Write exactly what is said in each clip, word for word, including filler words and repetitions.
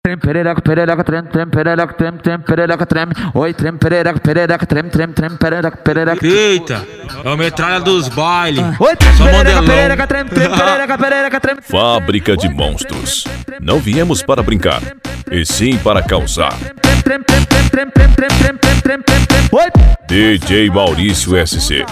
Trem perereca, perereca, trem, trem perereca, trem, trem perereca, trem. Oi, trem perereca, perereca, trem, trem, trem perereca, perereca. Eita, é o metralha dos bailes. Oi, trem perereca, perereca, trem, trem perereca, perereca, trem. Fábrica de monstros. Não viemos para brincar, e sim para causar. D J Maurício S C.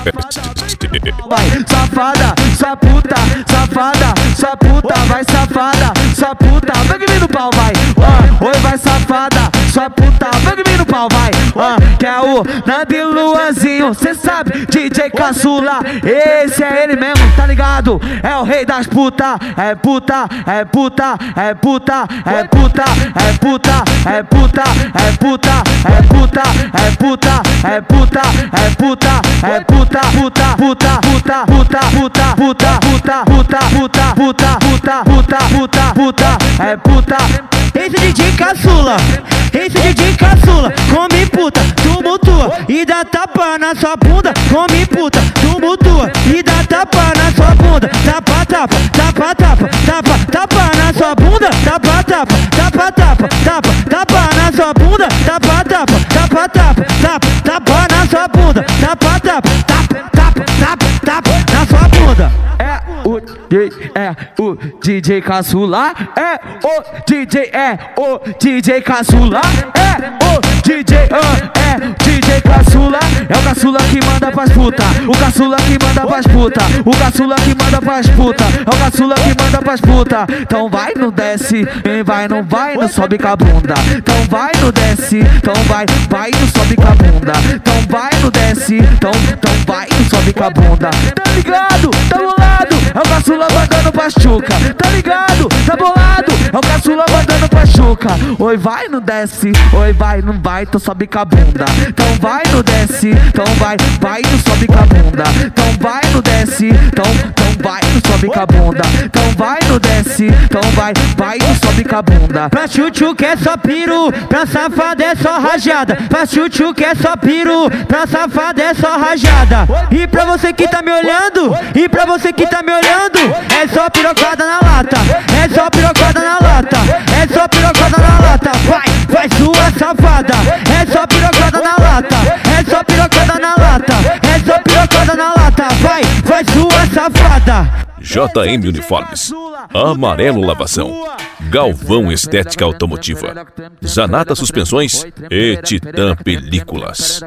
Vai, safada, sua puta, safada, sua puta, vai safada, sua puta, vai que vem no pau, vai. Uh, oi, vai safada, sua puta, vai que vem no pau, vai. Uh, que é o Nando Luanzinho, cê sabe, D J Caçula, esse é ele mesmo, tá ligado? É o rei das puta, é puta, é puta, é puta, é puta, é puta, é puta, é puta, é puta, é puta, é puta, é puta, é puta, puta, puta, puta, puta, puta, puta, puta, puta, puta, puta, puta, puta, puta, puta, é puta. Esse D J Caçula, esse D J Caçula, come puta, tumultua e dá tapa na sua bunda, come puta, tumultua e dá tapa na sua bunda, tapa, tapa, tapa, tapa, tapa, tapa na sua bunda, tapa, tapa, tapa, tapa, tapa, tapa na sua bunda, tapa, tapa, tapa, tapa, tapa, tapa na sua bunda, tapa, tapa, tapa, tapa, tapa, tapa na sua bunda. É o D J, é o D J Caçula, é o D J, é o D J Caçula, é o D J, uh, é o D J Caçula, é o Caçula que manda pras puta, o Caçula que manda pras puta, o Caçula que manda pras puta, é o Caçula que manda pras puta. Então vai, não desce, vem, vai, não vai, não sobe com a bunda. Então vai, não desce, então vai, vai, não sobe com a bunda. Então vai, não desce, então, então vai, não sobe com a bunda. Tá ligado? Tá bolado? É o Caçula mandando pra chuca. Tá ligado? Tá bolado? É o Caçula mandando pra chuca. Oi, vai, não desce, oi, vai, não vai, então sobe com a bunda. Então vai, não desce, então vai, vai, não sobe com a bunda. Então vai, não desce, então, então vai, não sobe com a bunda. Então vai, não desce, então vai, vai, não sobe com a bunda. Pra chuchu que é só piru, pra safada é só rajada. Pra chuchu que é só piru, pra safada é só rajada. E pra você que tá me olhando, e pra você que tá me olhando, é só pirocada na lata, é só pirocada na lata, é só pirocada na lata. Vai, vai sua safada, é só pirocada na lata, é só pirocada na lata, é só pirocada na lata. Vai, vai sua safada. J M Uniformes, Amarelo Lavação, Galvão Estética Automotiva, Zanata Suspensões e Titã Películas.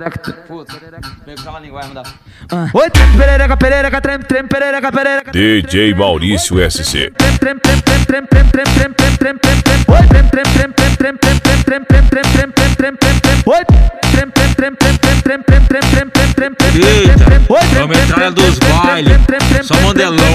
Oi, trem perereca, perereca, trem, trem perereca, perereca. D J Maurício S C. Trem, trem, trem, trem, trem, trem, trem, trem, trem, trem, trem. Oi, trem, trem, trem, trem, trem, trem, trem, trem, trem, trem, trem, trem, trem, trem. Oi, trem, trem, trem, trem, trem, trem, trem, trem, trem, trem, trem, trem. Eita, é o metralha dos bailes. Só modelão.